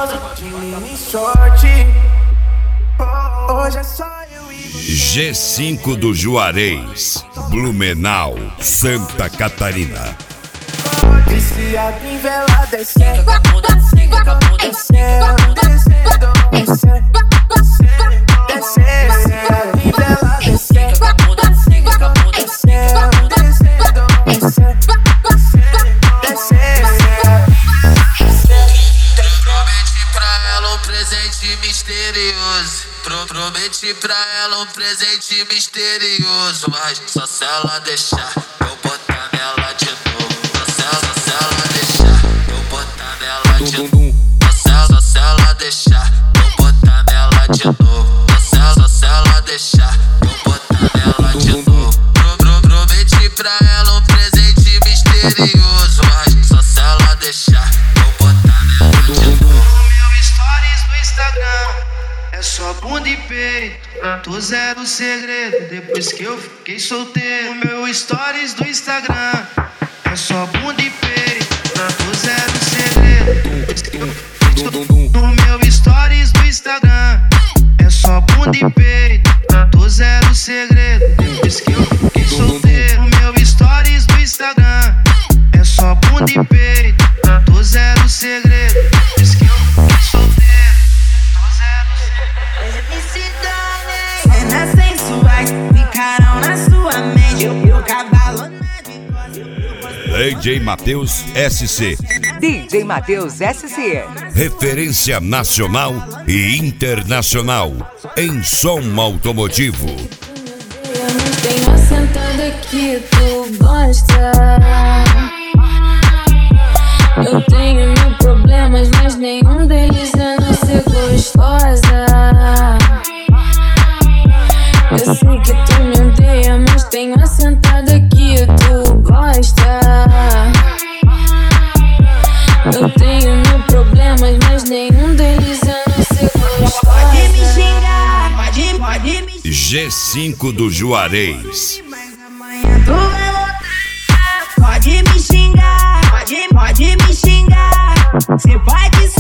gostosa, de mini short. Hoje é só eu e você. G5 do Juarez, Blumenau, Santa Catarina. Viciado em vela, descendo, descendo, descendo, descendo, descendo, viciado em vela, descendo, descendo, descendo, descendo, descendo. Prometi pra ela um presente misterioso. Prometi pra ela um presente misterioso. Mas só se ela deixar eu botar nela de novo. Só se ela deixar eu botar nela de novo. Só se ela deixar eu botar nela de novo. Só se ela deixar eu botar nela de novo. Prometi pra ela um presente misterioso. Mas só se ela deixar eu botar nela de novo. Stories no Instagram é só bunda e peito. Tô zero segredo depois que eu fiquei solteiro. Meu stories do Instagram é só bunda e peito. Tô zero segredo depois que eu fiquei solteiro. No meu stories do Instagram é só bunda e peito. Tô zero segredo depois que eu fiquei solteiro. No meu stories do Instagram é só bunda e peito. Tô zero segredo depois que eu fiquei solteiro. Cenas sensuais ficarão na sua mente. Eu cavalo na de DJ Matheus SC, DJ Matheus SC, referência nacional e internacional em som automotivo. Tem uma sentada que tu gosta. Eu tenho mil problemas, mas nenhum deles é não ser gostosa. Eu sei que tu me odeia, mas tem uma sentada que tu gosta. Eu tenho mil problemas, mas nenhum deles é não ser gostosa. Pode me xingar, pode me xingar. G5 do Juarez. Mas amanhã tu vai voltar. Pode me xingar, pode me xingar. Cê pode